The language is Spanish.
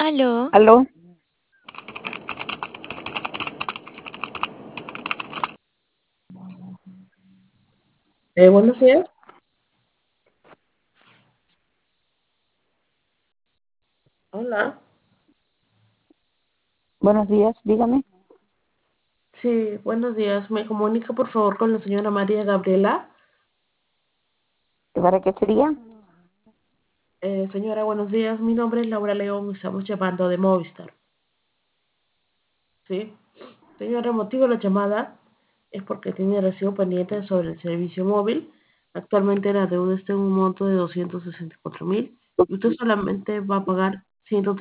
Aló, ¿Aló? Buenos días. Hola. Buenos días, dígame. Sí, buenos días. Me comunica por favor con la señora María Gabriela. ¿Para qué sería? Señora, buenos días. Mi nombre es Laura León. Estamos llamando de Movistar. Sí. Señora, el motivo de la llamada es porque tiene recibo pendiente sobre el servicio móvil. Actualmente la deuda está en un monto de 264.000 y usted solamente va a pagar